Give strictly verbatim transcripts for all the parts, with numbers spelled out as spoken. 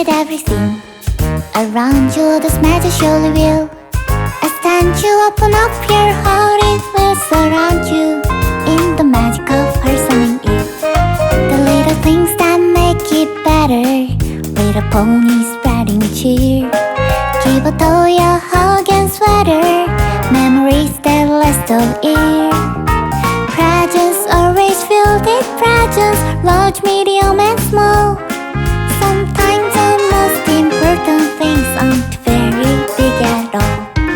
that everything around you does matter surely will. As time you open up your heart, it will surround you in the magic of personing it. The little things that make it better, little pony spreading cheer. Give a toy a hug and sweater, memories that last all year. Presents always filled with presents, large, medium and small. Sometimes the most important things aren't very big at all.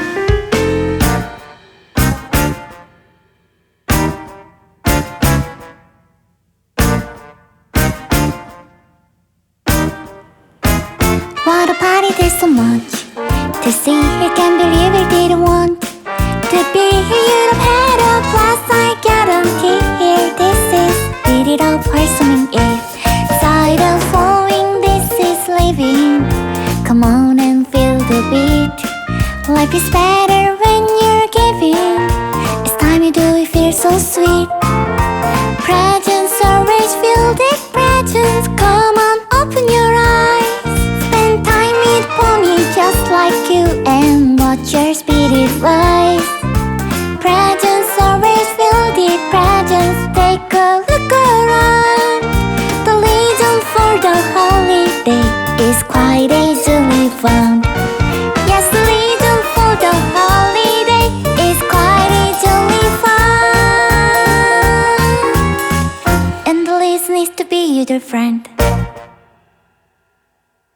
What a party, there's so much to see. You can't believe it, didn't want to be here. You'd have had a blast, I guarantee. Here, this is beat it up, personing it. Side of flowing, this is living. Come on and feel the beat. Life is better when you're giving. It's time you do it, feel so sweet. Presents always filled with presents. Come